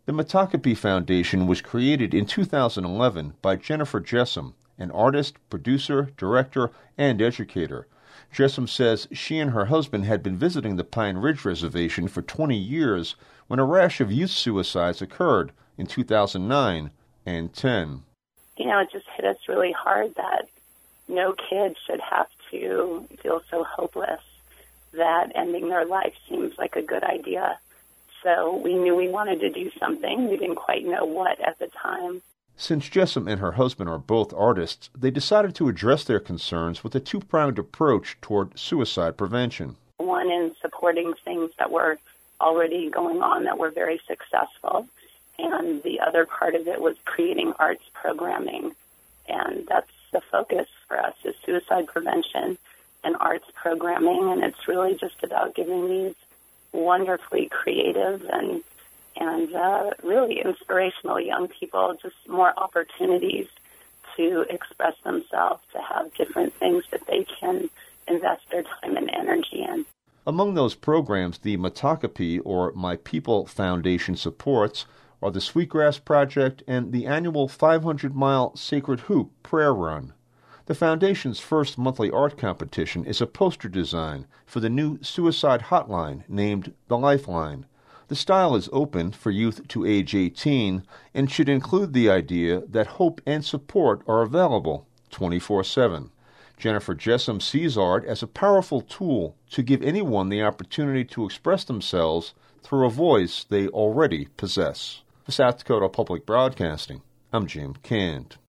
The Metakhapi Foundation was created in 2011 by Jennifer Jessom, an artist, producer, director, and educator. Jessom says she and her husband had been visiting the Pine Ridge Reservation for 20 years when a rash of youth suicides occurred in 2009 and 10. It just hit us really hard that no kid should have to feel so hopeless that ending their life seems like a good idea. So we knew we wanted to do something. We didn't quite know what at the time. Since Jessom and her husband are both artists, they decided to address their concerns with a two-pronged approach toward suicide prevention. One in supporting things that were already going on that were very successful, and the other part of it was creating arts programming. And that's the focus for us, is suicide prevention and arts programming, and it's really just about giving these wonderfully creative and really inspirational young people just more opportunities to express themselves, to have different things that they can invest their time and energy in. Among those programs the Metakhapi, or My People Foundation, supports are the Sweetgrass Project and the annual 500-mile Sacred Hoop Prayer Run. The Foundation's first monthly art competition is a poster design for the new suicide hotline named The Lifeline. The style is open for youth to age 18 and should include the idea that hope and support are available 24/7. Jennifer Jessom sees art as a powerful tool to give anyone the opportunity to express themselves through a voice they already possess. For South Dakota Public Broadcasting, I'm Jim Cant.